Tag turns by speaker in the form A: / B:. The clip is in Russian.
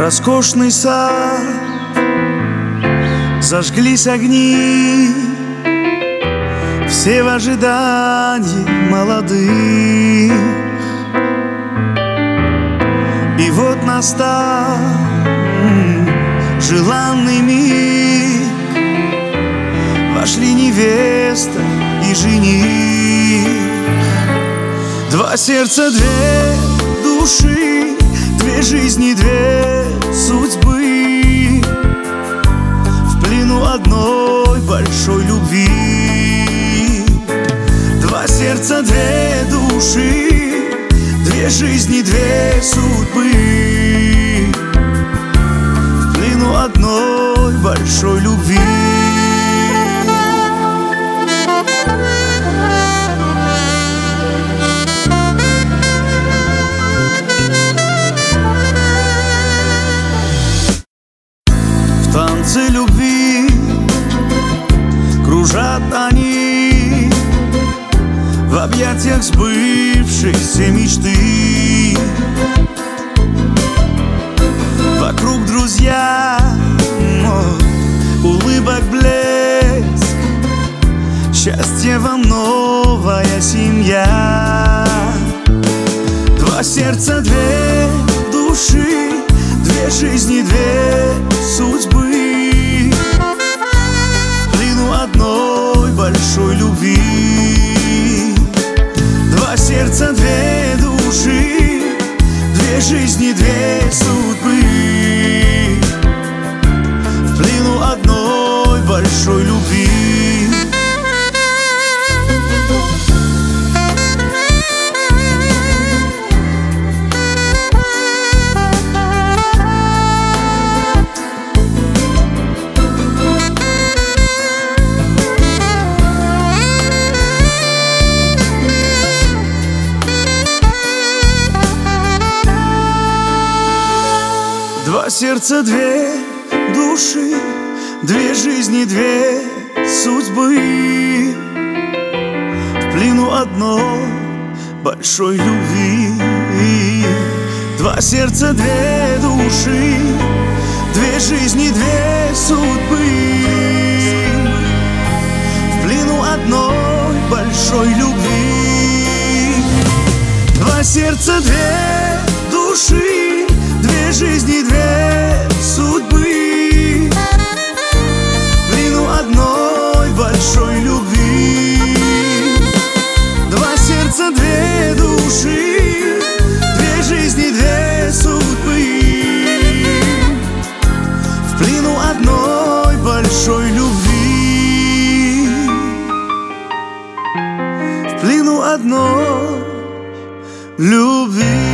A: роскошный сад, зажглись огни, все в ожидании молодых. И вот настал желанный миг, вошли невеста и жених. Два сердца, две души, две жизни, две судьбы, в плену одной большой любви. Два сердца, две души, две жизни, две судьбы, в плену одной большой любви. В танце любви кружат они, в объятиях сбывшейся мечты. Вокруг друзья, улыбок блеск, счастье вам новая семья. Два сердца, две души, две жизни, две судьбы, в плену одной большой любви. Два сердца, две души, две жизни, две судьбы, в плену одной большой любви. Два сердца, две души, две жизни, две судьбы, в плену одной большой любви. Два сердца, две души, две жизни, две судьбы, в плену одной большой любви. Два сердца, две души, две жизни, две судьбы, в плену одной большой любви. Два сердца, две души, две жизни, две судьбы, в плену одной большой любви. В плену одной любви.